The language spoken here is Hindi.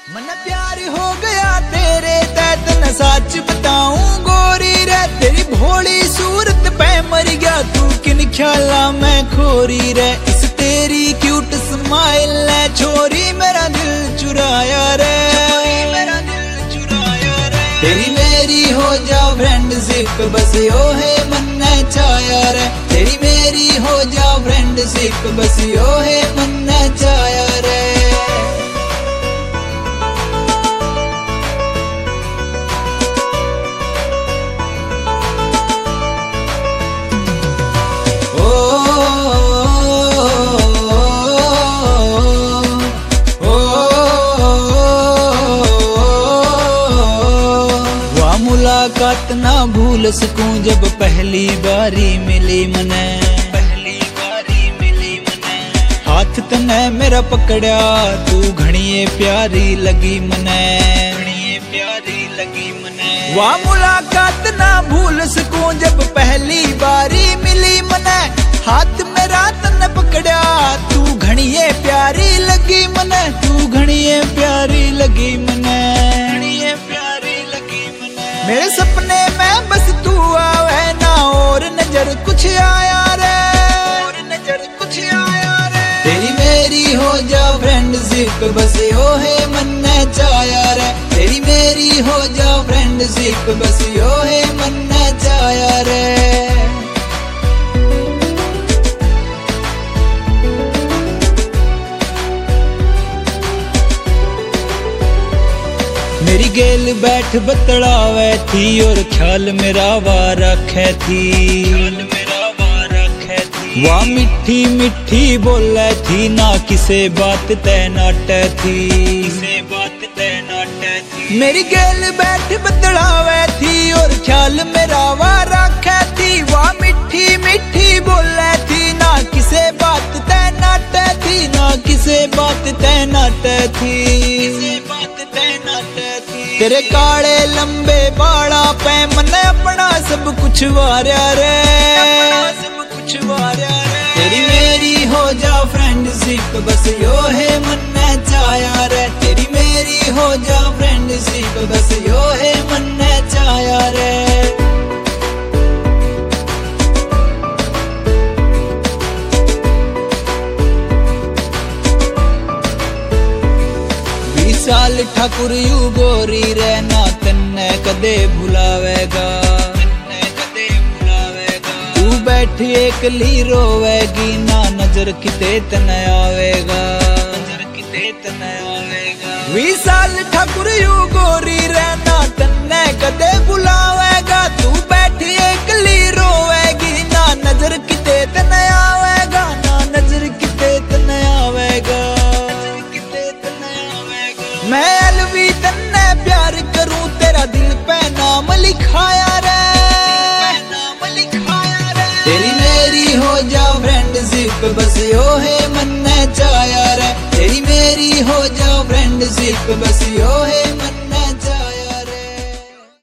मन प्यार हो गया तेरे तैत न सच बताऊं गोरी रे, तेरी भोली सूरत पे मर गया तू किन ख्याला मैं खोरी रे। इस तेरी क्यूट स्माइल ने छोरी मेरा दिल चुराया रे, मेरा दिल चुराया रे। तेरी मेरी हो जा फ्रेंडशिप बस यो है मन ने चाया रे, तेरी मेरी हो जा फ्रेंडशिप बस यो है मन ने चाया रे। मुलाकात ना भूल सकूं जब पहली बारी मिली मने, पहली बारी मिली मने। हाथ तने मेरा पकड़ा तू घणिए प्यारी लगी मने, घणिए प्यारी लगी मने। वाह मुलाकात ना भूल सकूं जब पहली बारी मिली मने। हाथ मेरा तने पकड़ा तू घणिए प्यारी लगी मने, तू घणिए प्यारी लगी मने, घणिए प्यारी लगी मने। मेरे सपने में बस तू आवे ना और नजर कुछ आया रे, और नजर कुछ आया रे। तेरी मेरी हो जा फ्रेंडशिप बस यो है मन ने चाया रे, तेरी मेरी हो जा फ्रेंडशिप बस यो है मन ने चाया रे। मेरी गेल बैठ बतलावे थी और ख्याल मेरा वार रखे थी, वाह मिठी मिठी बोले थी ना किसे बात तय नाटे थी, किसे बात तय नाटे थी। मेरी गेल बैठ बतलावे थी और ख्याल मेरा वार रखे थी, वाह मिठी मिठी बोले थी ना किसे बात तय नाटे थी, ना किसे बात तय नाटे थी, किसे बात तय नाटे थी। तेरे काले लंबे बाड़ा पे मन अपना सब कुछ वार्या रे, अपना सब कुछ वार्या रे। तेरी मेरी हो जा फ्रेंडशिप बस यो है मन ने चाया रे, तेरी मेरी हो जा फ्रेंडशिप बस यो है मन ने चाया रे। साल ठाकुर यू गोरी रहना तन्ने कदे भुलावेगा, तन्ने कदे भुलावेगा। तू बैठी एकली रोवेगी ना नजर किते तने आवेगा, नजर किते तने आवेगा। 20 साल ठाकुर यू गोरी रहना तन्ने कदे भुलावेगा, तू बैठी एकली रोवेगी ना नजर किते तने आवेगा, ना नजर किते तने आवेगा। मैं अलवी तन्ने प्यार करूं तेरा दिल पे नाम लिखाया रे, नाम लिखाया रे। तेरी मेरी हो जा फ्रेंडशिप बस यो है मन ने चाया रे, तेरी मेरी हो जा फ्रेंडशिप बस यो है